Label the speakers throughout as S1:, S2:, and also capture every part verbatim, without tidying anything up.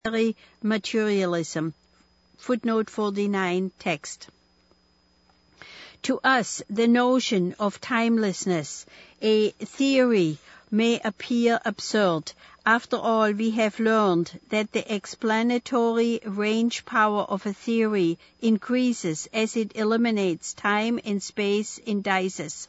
S1: materialism. Footnote forty-nine, text. To us, the notion of timelessness, a theory, may appear absurd. After all, we have learned that the explanatory range power of a theory increases as it eliminates time and space indices.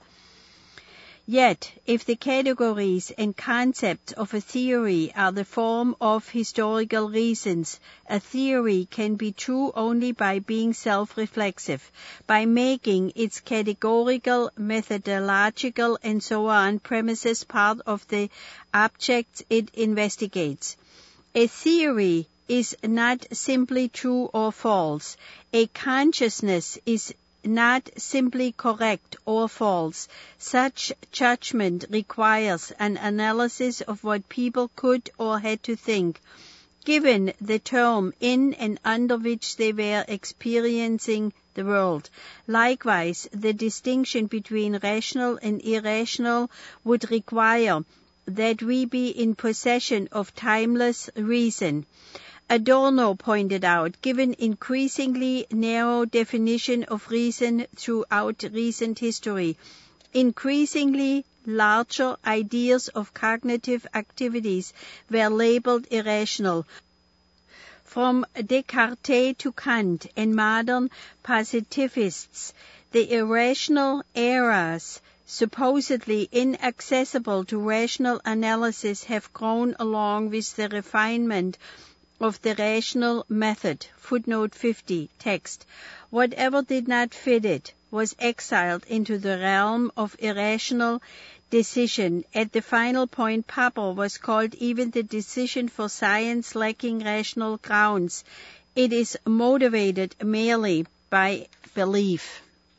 S1: Yet, if the categories and concepts of a theory are the form of historical reasons, a theory can be true only by being self-reflexive, by making its categorical, methodological, and so on premises part of the objects it investigates. A theory is not simply true or false. A consciousness is not simply correct or false. Such judgment requires an analysis of what people could or had to think, given the term in and under which they were experiencing the world. Likewise, the distinction between rational and irrational would require that we be in possession of timeless reason. Adorno pointed out, given increasingly narrow definition of reason throughout recent history, increasingly larger ideas of cognitive activities were labeled irrational. From Descartes to Kant and modern positivists, the irrational eras, supposedly inaccessible to rational analysis, have grown along with the refinement of the rational method. Footnote fifty, text. Whatever did not fit it was exiled into the realm of irrational decision. At the final point, Popper was called even the decision for science lacking rational grounds. It is motivated merely by belief.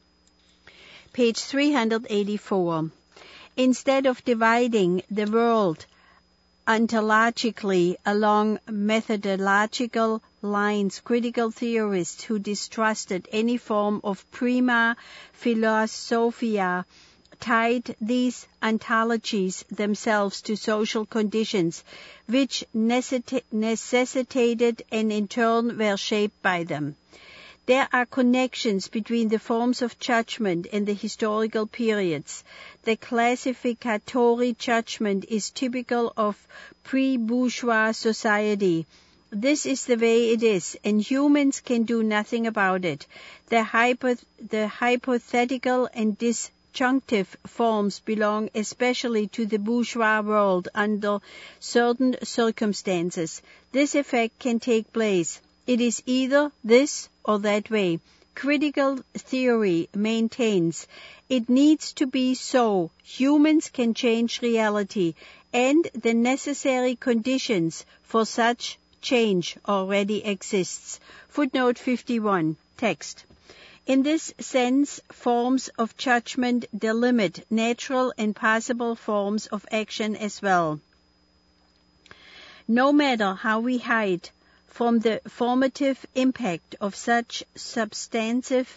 S1: Page three hundred eighty-four. Instead of dividing the world ontologically along methodological lines, critical theorists who distrusted any form of prima philosophia tied these ontologies themselves to social conditions, which necessitated and in turn were shaped by them. There are connections between the forms of judgment and the historical periods. The classificatory judgment is typical of pre-bourgeois society. This is the way it is, and humans can do nothing about it. The, hypo- the hypothetical and disjunctive forms belong especially to the bourgeois world under certain circumstances. This effect can take place. It is either this or that way. Critical theory maintains it needs to be so. Humans can change reality, and the necessary conditions for such change already exists. Footnote fifty-one, text. In this sense, forms of judgment delimit natural and possible forms of action as well. No matter how we hide from the formative impact of such substantive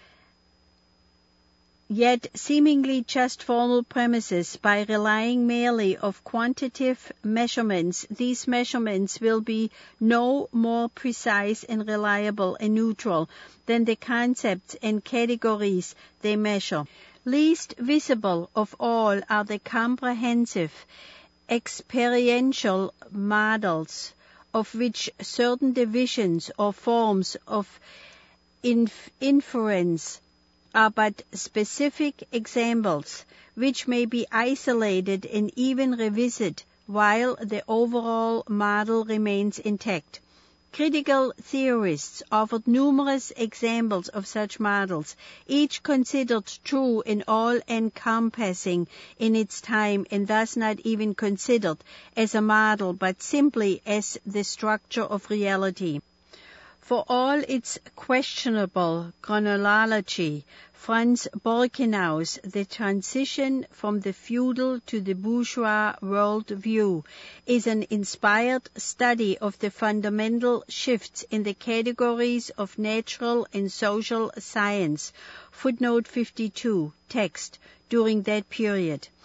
S1: yet seemingly just formal premises by relying merely on quantitative measurements, these measurements will be no more precise and reliable and neutral than the concepts and categories they measure. Least visible of all are the comprehensive experiential models, of which certain divisions or forms of inf- inference are but specific examples, which may be isolated and even revisited while the overall model remains intact. Critical theorists offered numerous examples of such models, each considered true and all-encompassing in its time, and thus not even considered as a model, but simply as the structure of reality. For all its questionable chronology, Franz Borkenau's The Transition from the Feudal to the Bourgeois World View is an inspired study of the fundamental shifts in the categories of natural and social science. Footnote fifty-two, text, during that period.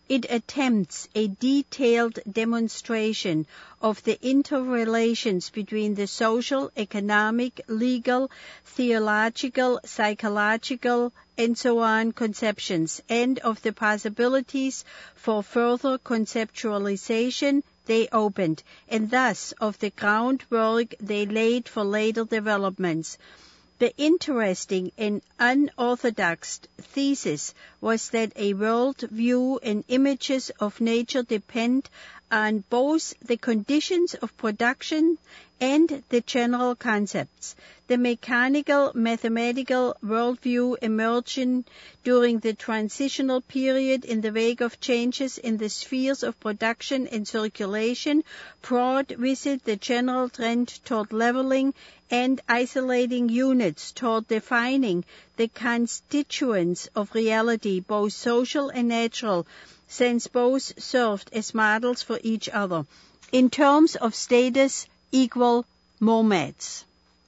S1: It attempts a detailed demonstration of the interrelations between the social, economic, legal, theological, psychological, and so on conceptions, and of the possibilities for further conceptualization they opened, and thus of the groundwork they laid for later developments. The interesting and unorthodox thesis was that a world view and images of nature depend on both the conditions of production and the general concepts. The mechanical, mathematical worldview emerging during the transitional period in the wake of changes in the spheres of production and circulation brought with it the general trend toward leveling and isolating units toward defining the constituents of reality, both social and natural, since both served as models for each other. In terms of status, equal monads.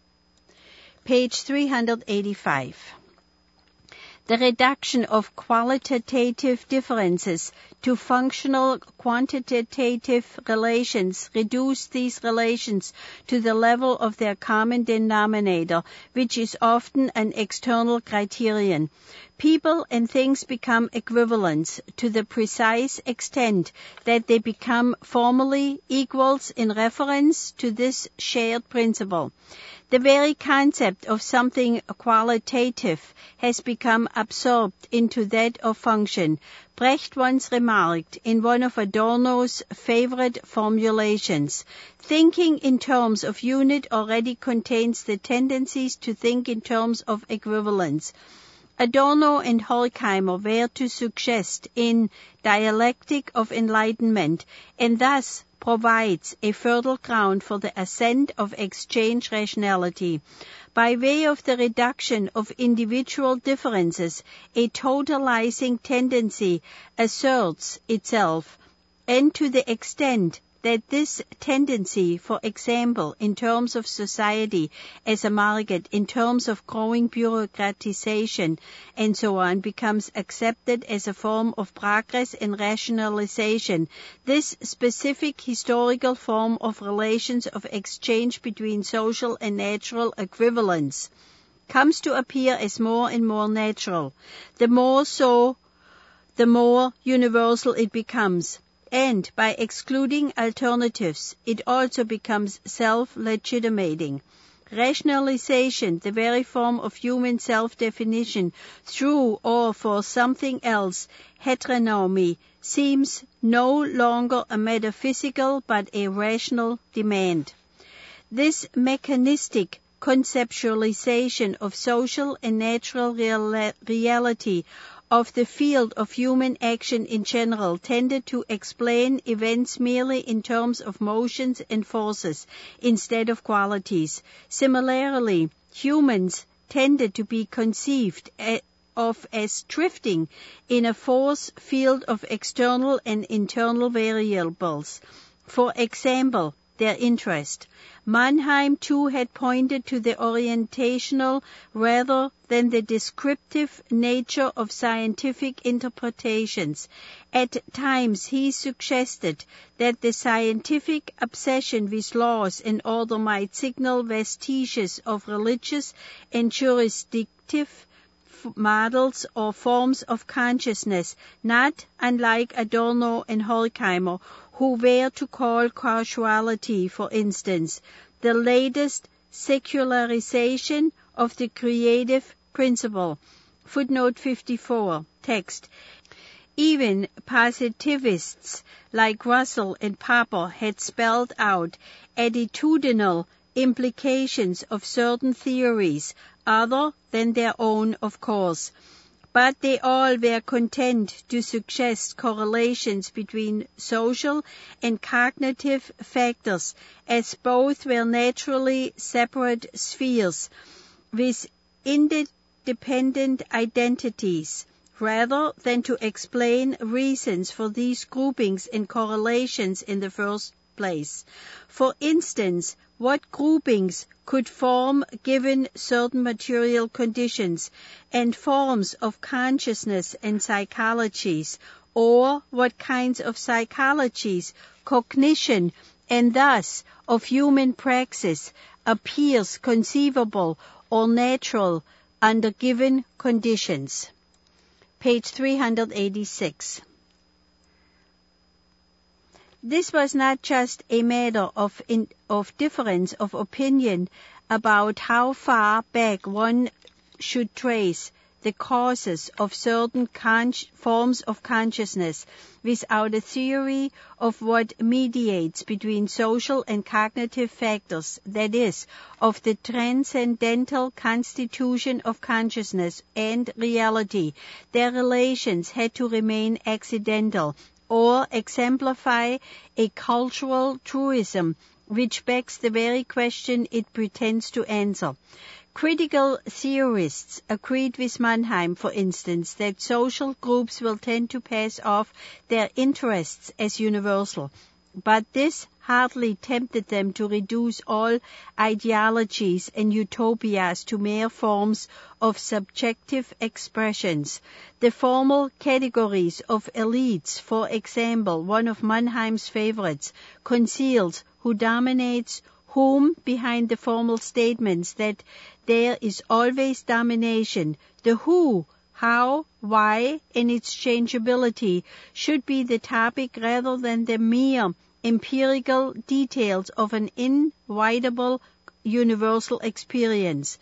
S1: Page three hundred eighty-five. The reduction of qualitative differences to functional quantitative relations reduced these relations to the level of their common denominator, which is often an external criterion. People and things become equivalents to the precise extent that they become formally equals in reference to this shared principle. The very concept of something qualitative has become absorbed into that of function. Brecht once remarked in one of Adorno's favorite formulations, "Thinking in terms of unit already contains the tendencies to think in terms of equivalence." Adorno and Horkheimer were to suggest in Dialectic of Enlightenment, and thus provides a fertile ground for the ascent of exchange rationality. By way of the reduction of individual differences, a totalizing tendency asserts itself, and to the extent that this tendency, for example, in terms of society as a market, in terms of growing bureaucratization, and so on, becomes accepted as a form of progress and rationalization, this specific historical form of relations of exchange between social and natural equivalence comes to appear as more and more natural. The more so, the more universal it becomes. And by excluding alternatives, it also becomes self-legitimating. Rationalization, the very form of human self-definition through or for something else, heteronomy, seems no longer a metaphysical but a rational demand. This mechanistic conceptualization of social and natural real- reality of the field of human action in general tended to explain events merely in terms of motions and forces instead of qualities. Similarly, humans tended to be conceived of as drifting in a force field of external and internal variables. For example, their interest. Mannheim too had pointed to the orientational rather than the descriptive nature of scientific interpretations. At times he suggested that the scientific obsession with laws and order might signal vestiges of religious and jurisdictive models or forms of consciousness, not unlike Adorno and Horkheimer, who were to call causality, for instance, the latest secularization of the creative principle. Footnote fifty-four, text. Even positivists like Russell and Popper had spelled out attitudinal implications of certain theories, other than their own, of course. But they all were content to suggest correlations between social and cognitive factors, as both were naturally separate spheres with independent identities, rather than to explain reasons for these groupings and correlations in the first place. For instance, what groupings could form given certain material conditions and forms of consciousness and psychologies, or what kinds of psychologies, cognition, and thus of human praxis appears conceivable or natural under given conditions. Page three hundred eighty-six. This was not just a matter of, in, of difference of opinion about how far back one should trace the causes of certain con- forms of consciousness without a theory of what mediates between social and cognitive factors, that is, of the transcendental constitution of consciousness and reality. Their relations had to remain accidental or exemplify a cultural truism which begs the very question it pretends to answer. Critical theorists agreed with Mannheim, for instance, that social groups will tend to pass off their interests as universal, but this hardly tempted them to reduce all ideologies and utopias to mere forms of subjective expressions. The formal categories of elites, for example, one of Mannheim's favorites, concealed who dominates whom behind the formal statements that there is always domination. The who, how, why, and its changeability should be the topic rather than the mere empirical details of an inevitable universal experience.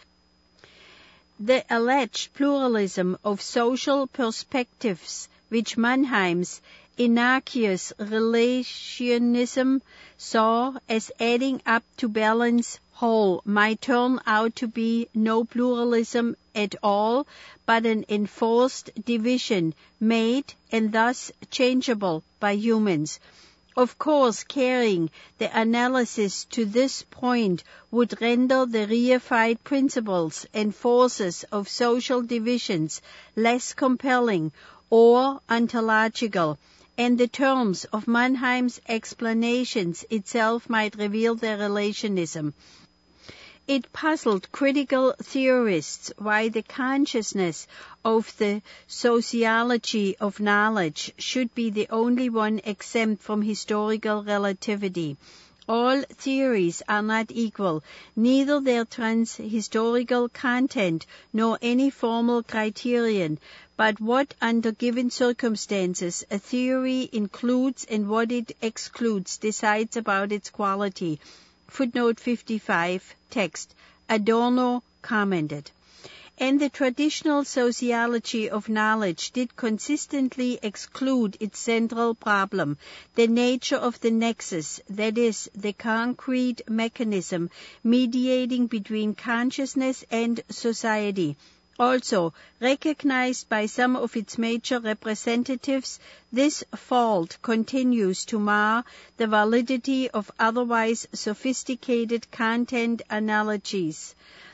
S1: The alleged pluralism of social perspectives, which Mannheim's innocuous relationism saw as adding up to balance whole, might turn out to be no pluralism at all, but an enforced division made and thus changeable by humans. Of course, carrying the analysis to this point would render the reified principles and forces of social divisions less compelling or ontological, and the terms of Mannheim's explanations itself might reveal their relationism. It puzzled critical theorists why the consciousness of the sociology of knowledge should be the only one exempt from historical relativity. All theories are not equal, neither their trans-historical content nor any formal criterion, but what under given circumstances a theory includes and what it excludes decides about its quality. Footnote fifty-five, text. Adorno commented. And the traditional sociology of knowledge did consistently exclude its central problem, the nature of the nexus, that is, the concrete mechanism mediating between consciousness and society. Also, recognized by some of its major representatives, this fault continues to mar the validity of otherwise sophisticated content analogies.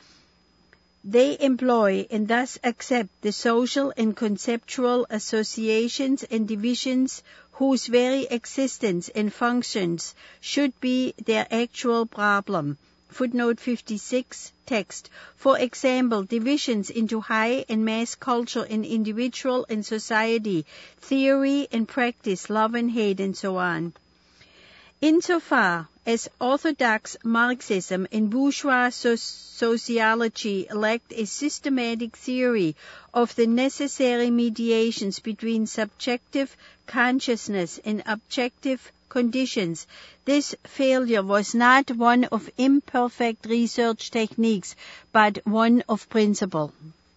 S1: They employ and thus accept the social and conceptual associations and divisions whose very existence and functions should be their actual problem. Footnote fifty-six, text. For example, divisions into high and mass culture and individual and society, theory and practice, love and hate, and so on. Insofar as orthodox Marxism and bourgeois so- sociology lacked a systematic theory of the necessary mediations between subjective consciousness and objective conditions, this failure was not one of imperfect research techniques, but one of principle.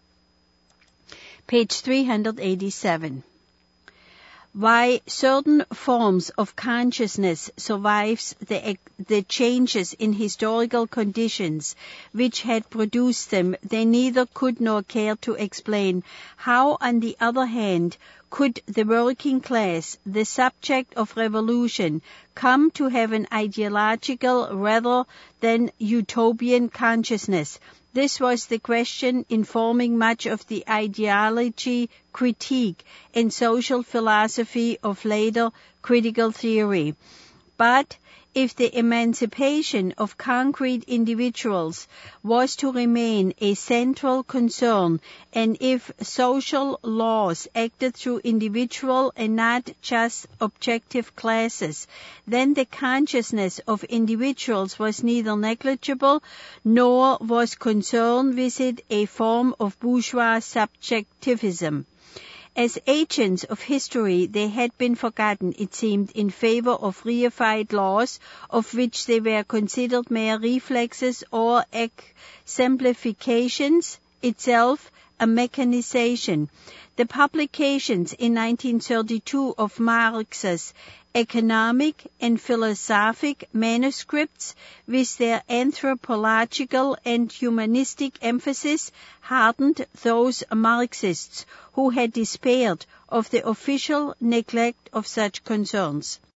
S1: Page three hundred eighty-seven. Why certain forms of consciousness survives the, the changes in historical conditions which had produced them, they neither could nor cared to explain. How, on the other hand, could the working class, the subject of revolution, come to have an ideological rather than utopian consciousness? This was the question informing much of the ideology, critique, and social philosophy of later critical theory. But if the emancipation of concrete individuals was to remain a central concern, and if social laws acted through individual and not just objective classes, then the consciousness of individuals was neither negligible nor was concern with it a form of bourgeois subjectivism. As agents of history, they had been forgotten, it seemed, in favor of reified laws, of which they were considered mere reflexes or exemplifications, itself a mechanization. The publications in nineteen thirty-two of Marx's economic and philosophic manuscripts, with their anthropological and humanistic emphasis, hardened those Marxists who had despaired of the official neglect of such concerns.